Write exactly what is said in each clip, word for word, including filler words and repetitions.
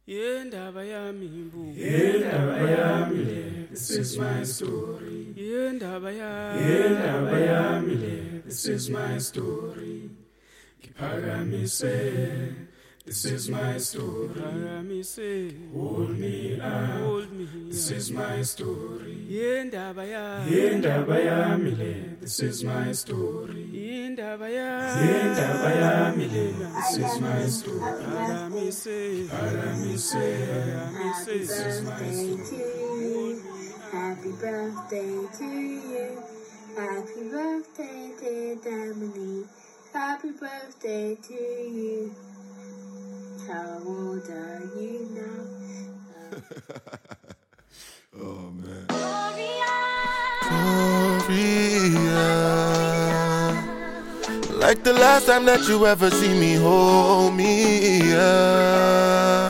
Yendaba yami mbu. Yendaba yami le, this is my story. Yendaba yami. Yendaba yami le, this is my story. Kiphakamise, this is my story. Phakamise. Hold me up, Hold me. this is my story. Yendaba yami. Yendaba yami le, this is my story. Yendaba yami. Yendaba yami le, this is my story. Phakamise. Phakamise, Phakamise. this is my story. Happy birthday to you. Happy birthday, dear Dominique. Happy birthday to you. How old are you now? Oh man. Gloria, like the last time that you ever see me, hold me up.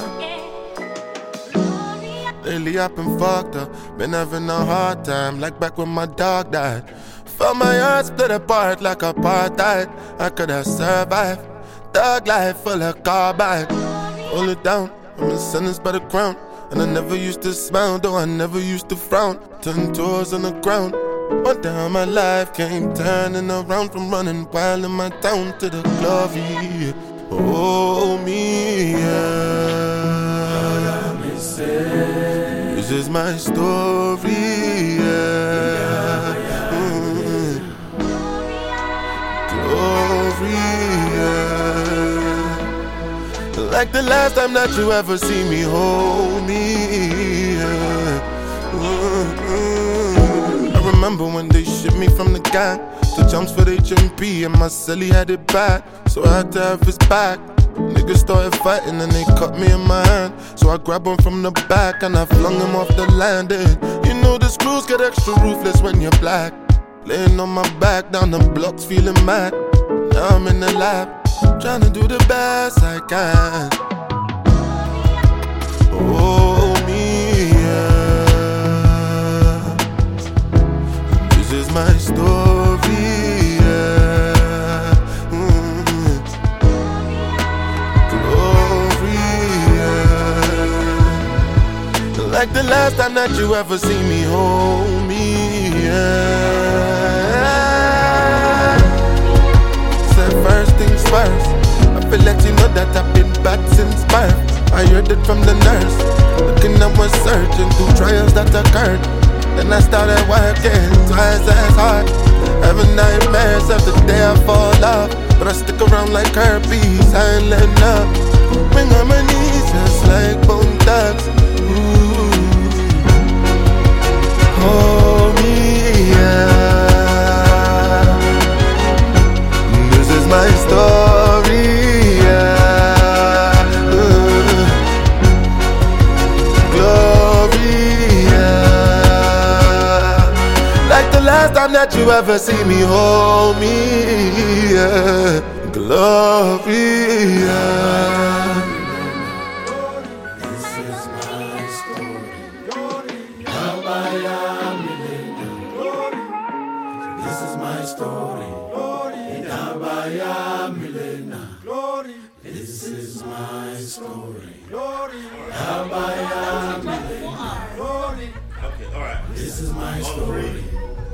Lately I've been fucked up, been having a hard time, like back when my dog died. Felt my heart split apart like apartheid. I could have survived, thug life full of carbide. Hold it down, I'm a sentence by the crown. And I never used to smile, though I never used to frown. Ten toes on the ground. One day how my life came turning around, from running wild in my town to the glory. Oh, me, yeah. This is my story, yeah. Mm. Glory, yeah. Like the last time that you ever see me, hold me, yeah. Mm-hmm. I remember when they shipped me from the gang to jumps for H M P, and my celly had it bad, so I had to have his back. Niggas started fighting and they cut me in my hand, so I grabbed him from the back and I flung him off the landing. You know the screws get extra ruthless when you're black. Laying on my back down the blocks feeling mad. Now I'm in the lab, trying to do the best I can. Oh, me, yeah. This is my story, yeah. Mm. Glory, yeah. Like the last time that you ever see me, hold me, yeah. First things first, I feel let you know that I've been bad since birth. I heard it from the nurse, looking at my searching through trials that occurred. Then I started working twice as hard, having nightmares of the day I fall off. But I stick around like herpes, I ain't letting up. Bring on my knees just like bone thugs. Ooh. Hold me, yeah. My story, yeah. uh, Glory, yeah. Like the last time that you ever see me, hold me, yeah. Glory, yeah. This is my story. Yaba yami le, this is my story. Yaba yami le, this is my story. Yaba yami le, Okay, all right. this is my story.